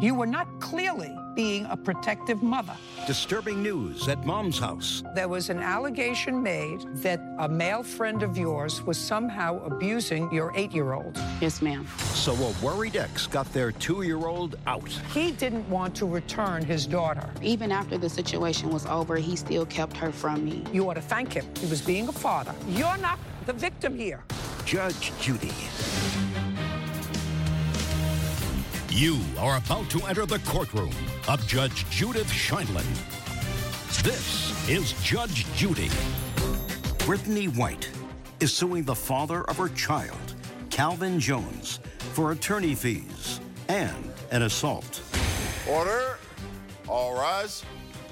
You were not clearly being a protective mother. Disturbing news at Mom's house. There was an allegation made that a male friend of yours was somehow abusing your 8-year-old. Yes, ma'am. So a worried ex got their 2-year-old out. He didn't want to return his daughter. Even after the situation was over, he still kept her from me. You ought to thank him. He was being a father. You're not the victim here. Judge Judy. You are about to enter the courtroom of Judge Judith Sheindlin. This is Judge Judy. Brittany White is suing the father of her child, Calvin Jones, for attorney fees and an assault. Order. All rise.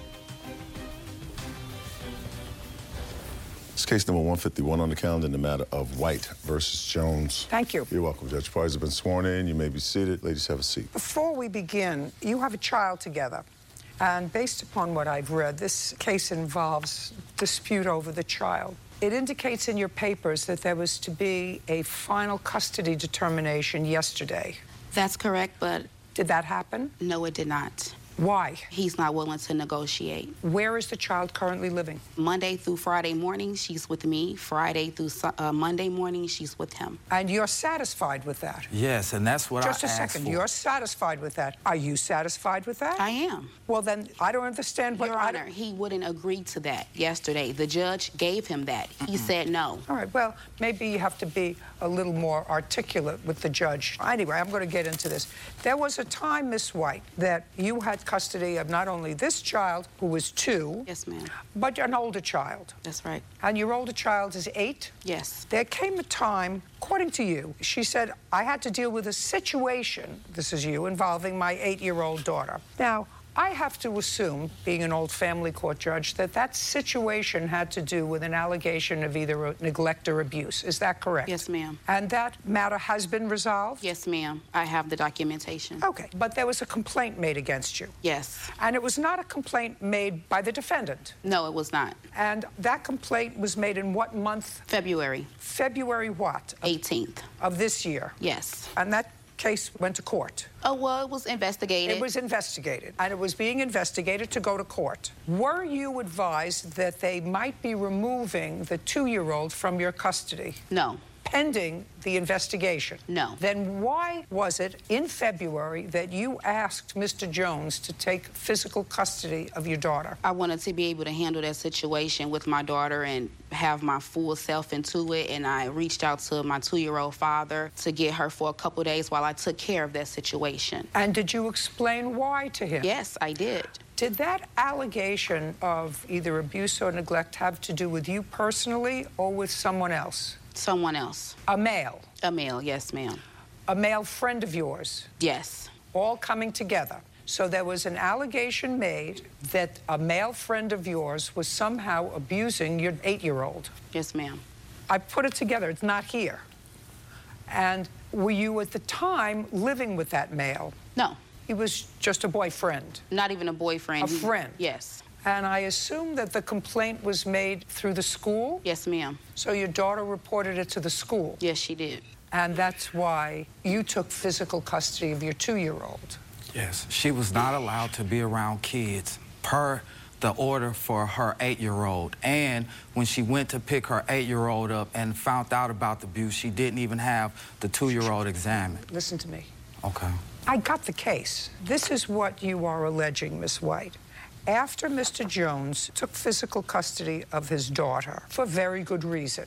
It's case number 151 on the calendar in the matter of White versus Jones. Thank you. You're welcome. Judge parties have been sworn in. You may be seated. Ladies, have a seat. Before we begin, you have a child together. And based upon what I've read, this case involves dispute over the child. It indicates in your papers that there was to be a final custody determination yesterday. That's correct, but... Did that happen? No, it did not. Why? He's not willing to negotiate. Where is the child currently living? Monday through Friday morning, she's with me. Friday through Monday morning, she's with him. And you're satisfied with that? Yes, and that's what Just I a asked second. for. You're satisfied with that. Are you satisfied with that? I am. Well, then, I don't understand what... Your Honor, he wouldn't agree to that yesterday. The judge gave him that. He said no. All right, well, maybe you have to be a little more articulate with the judge. Anyway, I'm going to get into this. There was a time, Miss White, that you had custody of not only this child, who was 2... Yes, ma'am. ...but an older child. That's right. And your older child is 8? Yes. There came a time, according to you, she said, I had to deal with a situation, this is you, involving my 8-year-old daughter. Now, I have to assume, being an old family court judge, that that situation had to do with an allegation of either neglect or abuse. Is that correct? Yes, ma'am. And that matter has been resolved? Yes, ma'am. I have the documentation. Okay, but there was a complaint made against you. Yes. And it was not a complaint made by the defendant. No, it was not. And that complaint was made in what month? February. February what? 18th. Of this year? Yes. And that case went to court? Oh, well, it was investigated. It was investigated, and it was being investigated to go to court. Were you advised that they might be removing the 2-year-old from your custody? No. Pending the investigation? No. Then why was it in February that you asked Mr. Jones to take physical custody of your daughter? I wanted to be able to handle that situation with my daughter and have my full self into it, and I reached out to my 2-year-old father to get her for a couple days while I took care of that situation. And did you explain why to him? Yes, I did. Did that allegation of either abuse or neglect have to do with you personally or with someone else? Someone else. A male? A male, yes, ma'am. A male friend of yours? Yes. All coming together. So there was an allegation made that a male friend of yours was somehow abusing your 8-year-old. Yes, ma'am. I put it together. It's not here. And were you at the time living with that male? No. He was just a boyfriend? Not even a boyfriend. A friend? Yes. And I assume that the complaint was made through the school? Yes, ma'am. So your daughter reported it to the school? Yes, she did. And that's why you took physical custody of your 2-year-old? Yes, she was not allowed to be around kids per the order for her 8-year-old. And when she went to pick her 8-year-old up and found out about the abuse, she didn't even have the 2-year-old examined. Listen to me. Okay. I got the case. This is what you are alleging, Miss White. After Mr. Jones took physical custody of his daughter, for very good reason,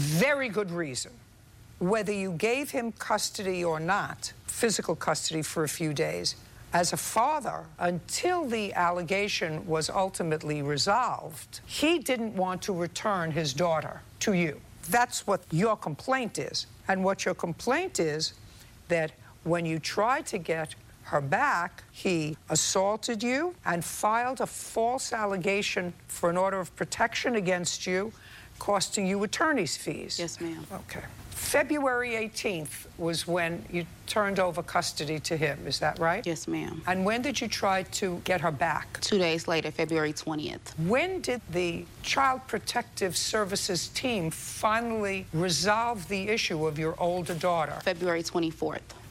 whether you gave him custody or not, physical custody for a few days, as a father, until the allegation was ultimately resolved, he didn't want to return his daughter to you. That's what your complaint is. And what your complaint is that when you tried to get her back, he assaulted you and filed a false allegation for an order of protection against you, costing you attorney's fees. Yes, ma'am. Okay. February 18th was when you turned over custody to him, is that right? Yes, ma'am. And when did you try to get her back? 2 days later, February 20th. When did the Child Protective Services team finally resolve the issue of your older daughter? February 24th.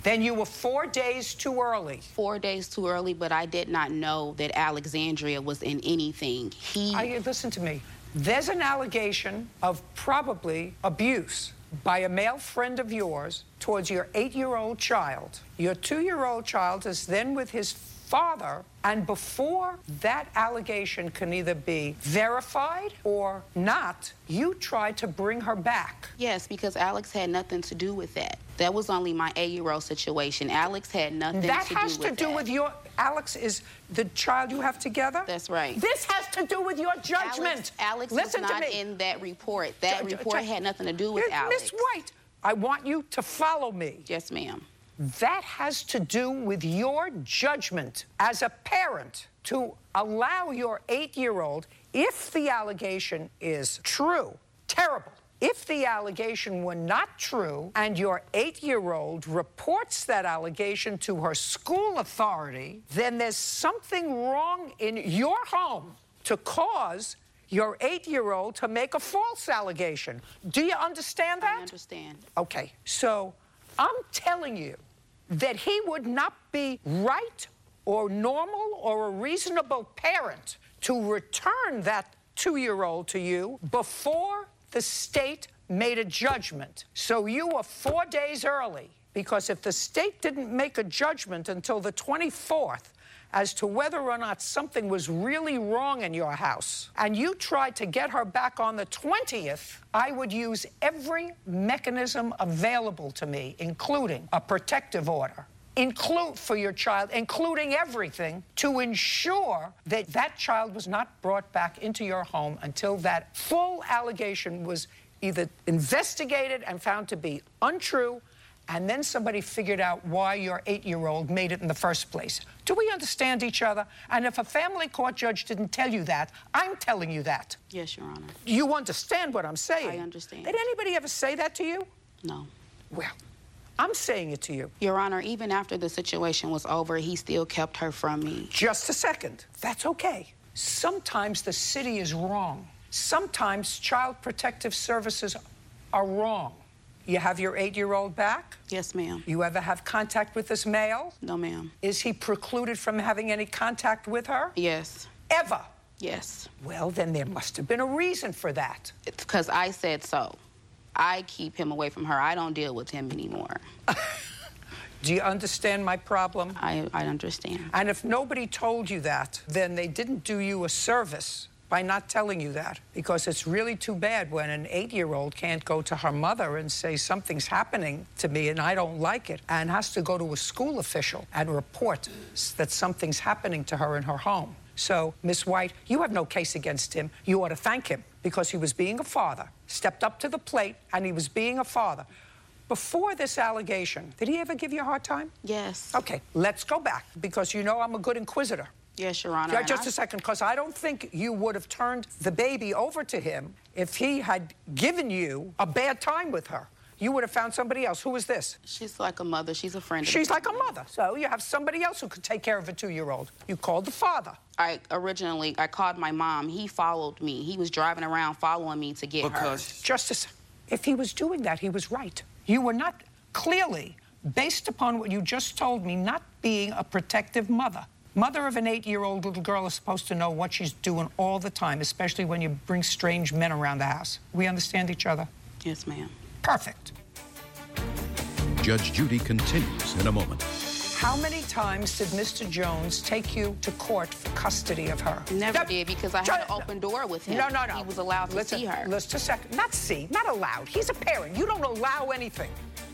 Then you were 4 days too early. 4 days too early, but I did not know that Alexandria was in anything. Listen to me. There's an allegation of probably abuse by a male friend of yours towards your 8-year-old child. Your 2-year-old child is then with his father, and before that allegation can either be verified or not, you tried to bring her back. Yes, because Alex had nothing to do with that. That was only my 8-year-old situation. Alex had nothing to do with that. That has to do with your... Alex is the child you have together? That's right. This has to do with your judgment. Alex was not in that report. That report had nothing to do with Alex. Miss White, I want you to follow me. Yes, ma'am. That has to do with your judgment as a parent to allow your 8-year-old, if the allegation is true, terrible. If the allegation were not true and your 8-year-old reports that allegation to her school authority, then there's something wrong in your home to cause your 8-year-old to make a false allegation. Do you understand that? I understand. Okay, so I'm telling you that he would not be right or normal or a reasonable parent to return that 2-year-old to you before the state made a judgment. So you were 4 days early, because if the state didn't make a judgment until the 24th as to whether or not something was really wrong in your house, and you tried to get her back on the 20th, I would use every mechanism available to me, including a protective order, for your child, including everything, to ensure that that child was not brought back into your home until that full allegation was either investigated and found to be untrue, and then somebody figured out why your 8-year-old made it in the first place. Do we understand each other? And if a family court judge didn't tell you that, I'm telling you that. Yes, Your Honor. You understand what I'm saying? I understand. Did anybody ever say that to you? No. Well, I'm saying it to you. Your Honor, even after the situation was over, he still kept her from me. Just a second. That's okay. Sometimes the city is wrong. Sometimes Child Protective Services are wrong. You have your 8-year-old back? Yes, ma'am. You ever have contact with this male? No, ma'am. Is he precluded from having any contact with her? Yes. Ever? Yes. Well, then there must have been a reason for that. It's because I said so. I keep him away from her. I don't deal with him anymore. Do you understand my problem? I understand. And if nobody told you that, then they didn't do you a service by not telling you that, because it's really too bad when an 8-year-old can't go to her mother and say something's happening to me and I don't like it, and has to go to a school official and report that something's happening to her in her home. So, Miss White, you have no case against him. You ought to thank him, because he was being a father, stepped up to the plate, and he was being a father. Before this allegation, did he ever give you a hard time? Yes. Okay, let's go back, because you know I'm a good inquisitor. Yes, Your Honor. Yeah, just a second, because I don't think you would have turned the baby over to him if he had given you a bad time with her. You would have found somebody else. Who is this? She's like a mother. She's a friend. She's like a mother. So you have somebody else who could take care of a 2-year-old. You called the father. I called my mom. He followed me. He was driving around following me to get her. Justice, if he was doing that, he was right. You were not clearly, based upon what you just told me, not being a protective mother. Mother of an 8-year-old little girl is supposed to know what she's doing all the time, especially when you bring strange men around the house. We understand each other? Yes, ma'am. Perfect. Judge Judy continues in a moment. How many times did Mr. Jones take you to court for custody of her? Never did, because I had an open door with him. No. He was allowed to see her. Listen a second. Not see, not allowed. He's a parent. You don't allow anything.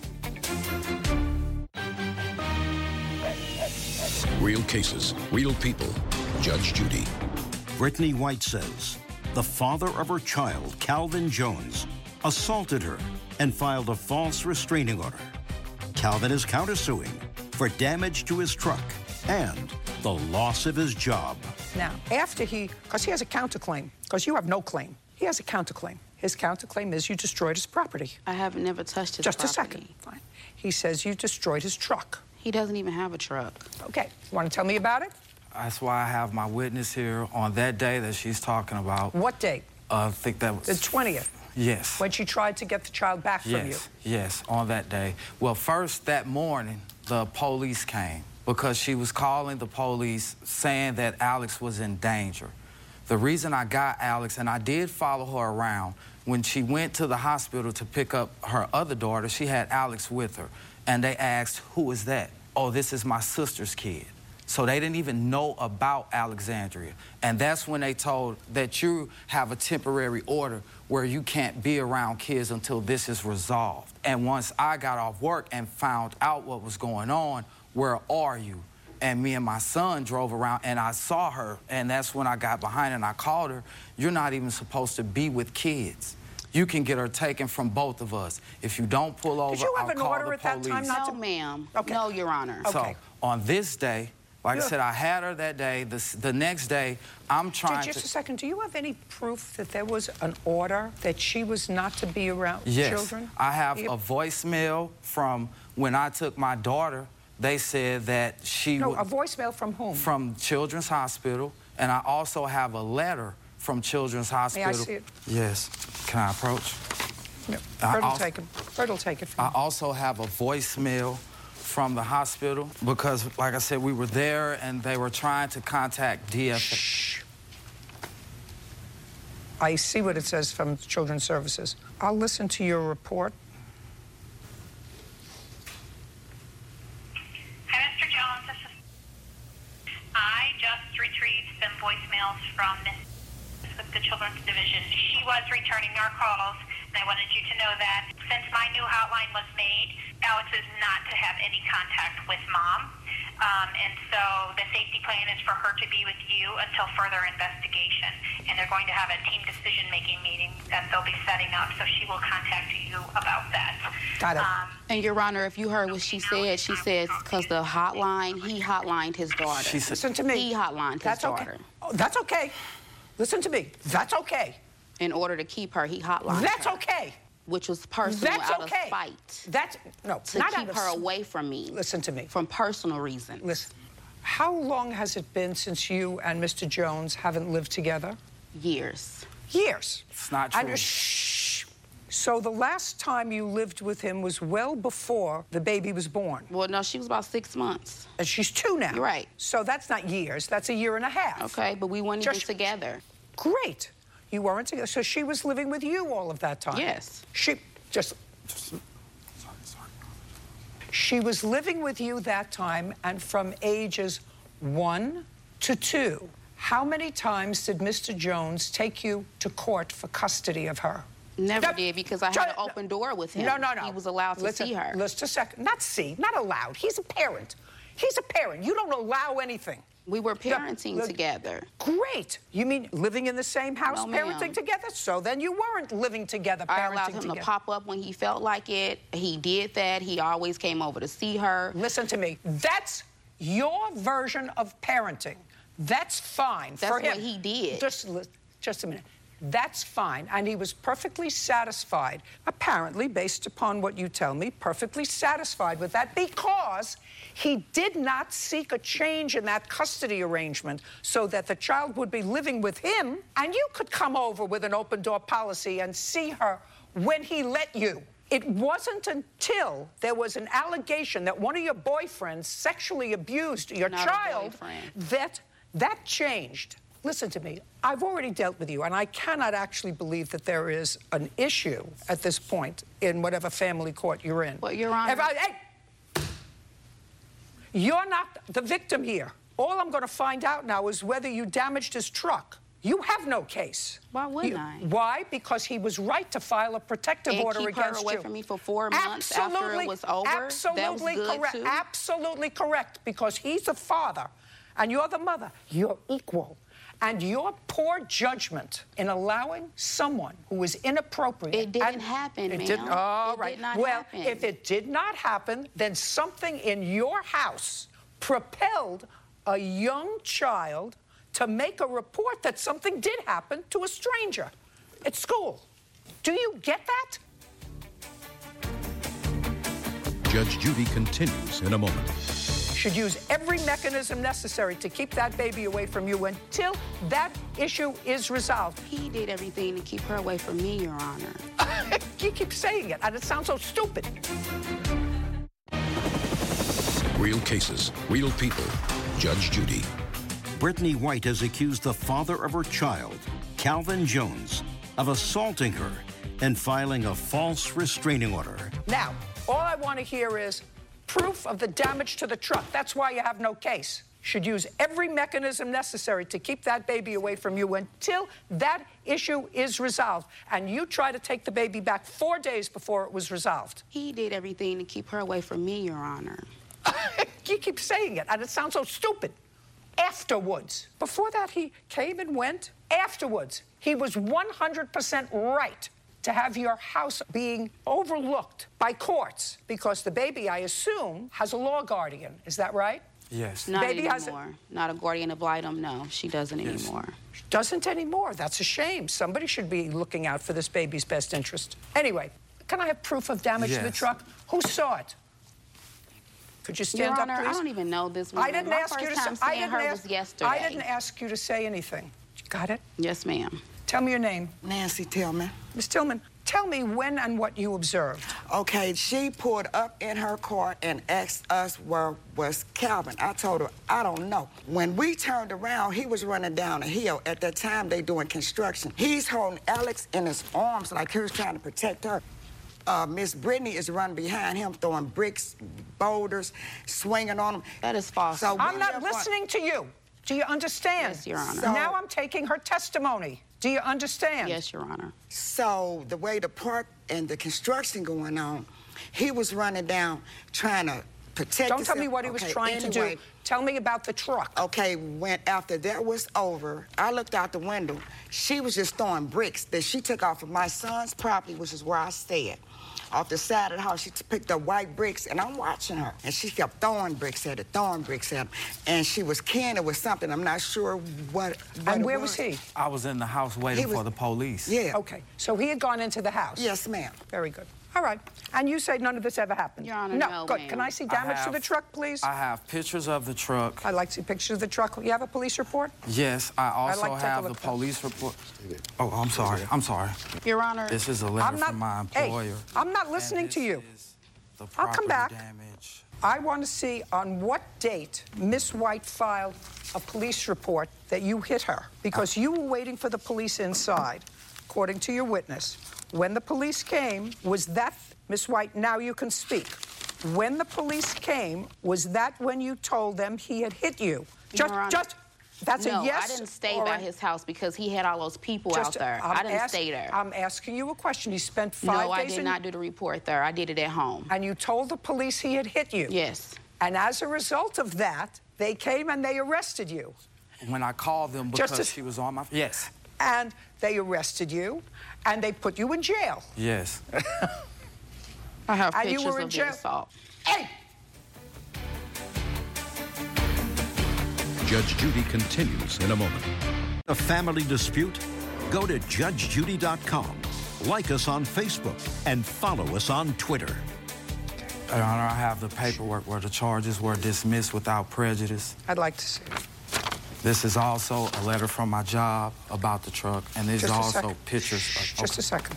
Real cases, real people. Judge Judy. Brittany White says the father of her child, Calvin Jones, assaulted her and filed a false restraining order. Calvin is countersuing for damage to his truck and the loss of his job. Now, after because he has a counterclaim, because you have no claim. He has a counterclaim. His counterclaim is you destroyed his property. I have never touched his property. Just a second. Fine. He says you destroyed his truck. He doesn't even have a truck. Okay. You want to tell me about it? That's why I have my witness here on that day that she's talking about. What date? I think that was... The 20th. Yes. When she tried to get the child back from you. Yes, on that day. Well, first, that morning, the police came because she was calling the police saying that Alex was in danger. The reason I got Alex, and I did follow her around, when she went to the hospital to pick up her other daughter, she had Alex with her. And they asked, who is that? Oh, this is my sister's kid. So they didn't even know about Alexandria. And that's when they told that you have a temporary order where you can't be around kids until this is resolved. And once I got off work and found out what was going on, where are you? And me and my son drove around and I saw her, and that's when I got behind and I called her. You're not even supposed to be with kids. You can get her taken from both of us. If you don't pull over, Did you have I'll an call order the at that police. time not No, to... ma'am. Okay. No, Your Honor. Okay. So on this day, like I said, I had her that day. The next day, I'm trying Just to... a second. Do you have any proof that there was an order that she was not to be around children? Yes. I have a voicemail from when I took my daughter. They said that she... No, a voicemail from whom? From Children's Hospital. And I also have a letter from Children's Hospital. May I see it? Yes. Can I approach? No. Fred will take it from I also have a voicemail from the hospital because, like I said, we were there and they were trying to contact DFA. Shh. I see what it says from Children's Services. I'll listen to your report. Hi, Mr. Jones. I just retrieved some voicemails from the Children's Division. She was returning our calls, and I wanted you to know that since my new hotline was made, Alex is not to have any contact with Mom. And so the safety plan is for her to be with you until further investigation. And they're going to have a team decision-making meeting that they'll be setting up, so she will contact you about that. Got it. And Your Honor, if you heard what she said because the hotline, he hotlined his daughter. She said, Listen to me. He hotlined his daughter. Okay. Oh, that's okay. Listen to me. That's okay. In order to keep her, he hotlined That's her. okay. Which was personal That's out okay. of spite. That's, no, To not keep out of her away from me. Listen to me. From personal reasons. Listen. How long has it been since you and Mr. Jones haven't lived together? Years. Years. It's not true. And, shh. So the last time you lived with him was well before the baby was born. Well, no, she was about 6 months. And she's 2 now. You're right. So that's not years. That's a year and a half. Okay, but we weren't even together. Great. You weren't together. So she was living with you all of that time? Yes. She was living with you that time, and from ages 1 to 2. How many times did Mr. Jones take you to court for custody of her? Never did, because I had an open door with him. No. He was allowed to see her. Listen a second. Not see, not allowed. He's a parent. He's a parent. You don't allow anything. We were parenting together. Great. You mean living in the same house, No, ma'am. parenting together? So then you weren't living together, parenting I allowed him together. to pop up when he felt like it. He did that. He always came over to see her. Listen to me. That's your version of parenting. That's fine That's for him. what he did. Just a minute. That's fine. And he was perfectly satisfied, apparently, based upon what you tell me, perfectly satisfied with that because he did not seek a change in that custody arrangement so that the child would be living with him and you could come over with an open door policy and see her when he let you. It wasn't until there was an allegation that one of your boyfriends sexually abused your Not a child boyfriend. that changed. Listen to me. I've already dealt with you, and I cannot actually believe that there is an issue at this point in whatever family court you're in. Well, Your Honor... Hey! You're not the victim here. All I'm going to find out now is whether you damaged his truck. You have no case. Why wouldn't I? Why? Because he was right to file a protective order against you. And keep her away from me for 4 months after it was over? Absolutely that was good correct. Too? Absolutely correct. Because he's the father and you're the mother. You're equal. And your poor judgment in allowing someone who was inappropriate... It didn't happen, ma'am. It didn't? All right. It did not happen. If it did not happen, then something in your house propelled a young child to make a report that something did happen to a stranger at school. Do you get that? Judge Judy continues in a moment. Should use every mechanism necessary to keep that baby away from you until that issue is resolved. He did everything to keep her away from me, Your Honor. You keep saying it, and it sounds so stupid. Real cases, real people. Judge Judy. Brittany White has accused the father of her child, Calvin Jones, of assaulting her and filing a false restraining order. Now, all I want to hear is proof of the damage to the truck. That's why you have no case. Should use every mechanism necessary to keep that baby away from you until that issue is resolved. And you try to take the baby back 4 days before it was resolved. He did everything to keep her away from me, Your Honor. You keep saying it, and it sounds so stupid. Afterwards. Before that, he came and went. Afterwards, he was 100% right to have your house being overlooked by courts because the baby, I assume, has a law guardian. Is that right? Yes. Not Baby anymore. Not a guardian ad litem, no. She doesn't Yes. anymore. Doesn't anymore. That's a shame. Somebody should be looking out for this baby's best interest. Anyway, can I have proof of damage to the Yes. truck? Who saw it? Could you stand Your up, Honor, please? I don't even know this woman. I didn't My ask you to first time say. seeing her was yesterday. I didn't ask you to say anything. Got it? Yes, ma'am. Tell me your name. Nancy Tillman. Miss Tillman, tell me when and what you observed. Okay, she pulled up in her car and asked us where was Calvin. I told her, I don't know. When we turned around, he was running down a hill. At that time, they doing construction. He's holding Alex in his arms like he was trying to protect her. Miss Brittany is running behind him, throwing bricks, boulders, swinging on him. That is false. So I'm not listening to you. Do you understand? Yes, Your Honor. So- Now I'm taking her testimony. Do you understand? Yes, Your Honor. So the way the park and the construction going on, he was running down trying to protect Don't tell himself. me what he was Okay, trying to do. anyway, Tell me about the truck. Okay, when after that was over, I looked out the window. She was just throwing bricks that she took off of my son's property, which is where I stayed. Off the side of the house, she picked up white bricks, and I'm watching her. And she kept throwing bricks at it, And she was carrying it with something. I'm not sure what And it where was he? I was in the house waiting He was- for the police. Yeah. Okay, so he had gone into the house. Yes, ma'am. Very good. All right. And you say none of this ever happened? Your Honor, no. no, Good. ma'am. Can I see damage to the truck, please? I have pictures of the truck. I'd like to see pictures of the truck. You have a police report? Yes, I also like to take a have the look at that. police report. Oh, I'm sorry. I'm sorry. Your Honor. This is a letter from my employer. Hey, I'm not listening And to you. this is the I'll come property back. damage. I want to see on what date Miss White filed a police report that you hit her, because you were waiting for the police inside, according to your witness. When the police came, was that, Miss White, now you can speak. When the police came, was that when you told them he had hit you? Your Honor. That's No, a yes. I didn't stay or by a- his house because he had all those people out there. I didn't stay there. I'm asking you a question. You spent 5 No, I days did not do the report there. I did it at home. And you told the police he had hit you? Yes. And as a result of that, they came and they arrested you. When I called them Just because as- she was on my... Yes. And they arrested you, and they put you in jail. Yes. I have And you pictures were in of the jail. assault. Hey! Judge Judy continues in a moment. A family dispute? Go to judgejudy.com. Like us on Facebook and follow us on Twitter. Your Honor, I have the paperwork where the charges were dismissed without prejudice. I'd like to see it. This is also a letter from my job about the truck, and there's Just a also second. pictures Shh, of... just a second.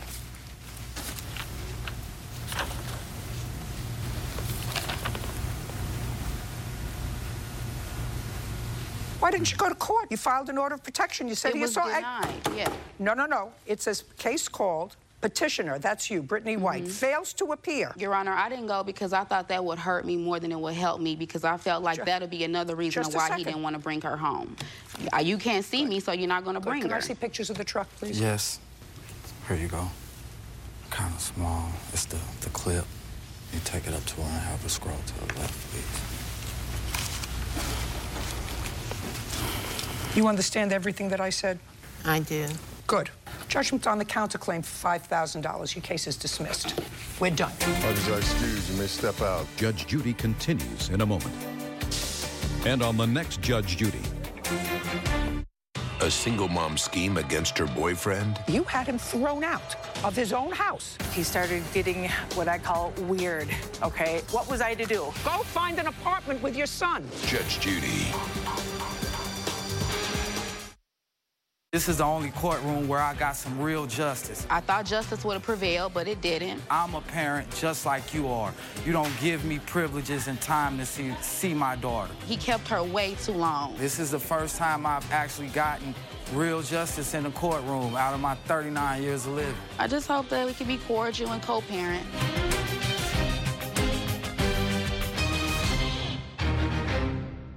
Why didn't you go to court? You filed an order of protection. You said It he was assaulted. denied, yeah. No. It says case called. Petitioner, that's you, Brittany White, fails to appear. Your Honor, I didn't go because I thought that would hurt me more than it would help me because I felt like that would be another reason just a why he second. didn't want to bring her home. You can't see me, so you're not going to bring Can her. I see pictures of the truck, please? Yes. Here you go. Kind of small. It's the clip. You take it up to her and have her scroll to the left, please. You understand everything that I said? I do. Good. Judgment on the counterclaim for $5,000. Your case is dismissed. We're done. Others are excused. You may step out. Judge Judy continues in a moment. And on the next Judge Judy. A single mom scheme against her boyfriend? You had him thrown out of his own house. He started getting what I call weird, okay? What was I to do? Go find an apartment with your son. Judge Judy. This is the only courtroom where I got some real justice. I thought justice would have prevailed, but it didn't. I'm a parent just like you are. You don't give me privileges and time to see my daughter. He kept her way too long. This is the first time I've actually gotten real justice in the courtroom out of my 39 years of living. I just hope that we can be cordial and co-parent.